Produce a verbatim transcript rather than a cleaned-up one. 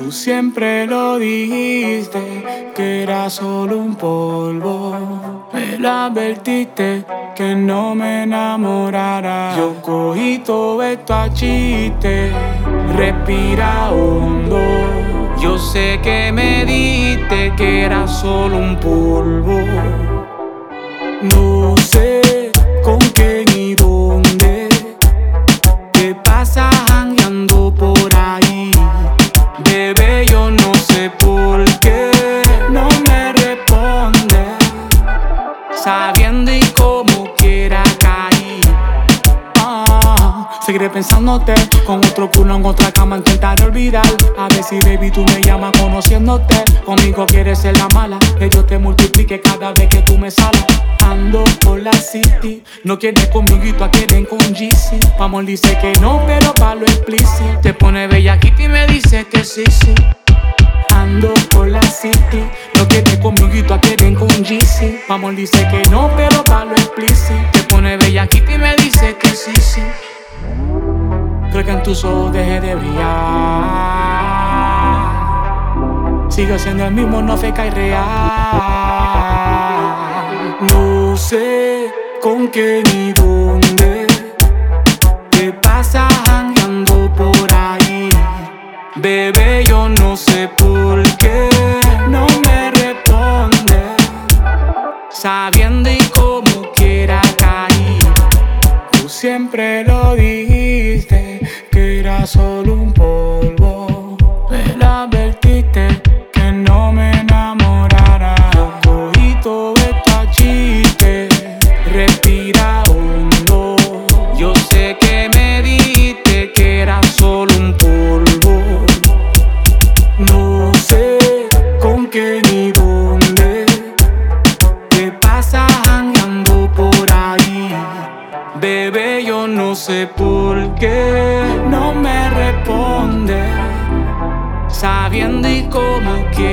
Tú siempre lo dijiste, que era solo un polvo. Me lo advertiste, que no me enamorara. Yo cogí todo esto a chiste. Respira hondo. Yo sé que me dijiste que era solo un polvo. No sé con quién y dónde te pasas jangueando por ahí. Bebé, yo no sé por qué no me responde, sabiendo y como quiera caer. Ah, seguiré pensándote con otro culo en otra cama, intentaré olvidar. A ver si baby tú me llamas conociéndote. Conmigo quieres ser la mala, que yo te multiplique cada vez que tú me salas. Ando por la city, no quieres conmigo y tú a quieren con G C. Vamos, dice que no, pero pa' lo explícito te pone bellaquita y me dice que sí, sí. Ando por la city, no quieres conmigo y tú a quieren con G C. Vamos, dice que no, pero pa' lo explícito te pone bellaquita y me dice que sí, sí. Creo que en tus ojos dejé de brillar. Sigo siendo el mismo, no feca y real. No sé con qué ni dónde te pasas jangueando por ahí. Bebé, yo no sé por qué no me responde, sabiendo y como quiera caer. Tú siempre lo dijiste, que era solo un polvo. Me lo advertiste, que no me enamorara. Yo cogí todo esto a chiste. Respira hondo. Yo sé que me dijiste que era solo un polvo. No sé con qué ni dónde te pasas jangueando por ahí. Bebé, yo no sé por qué no me responde, sabiendo y como quiera.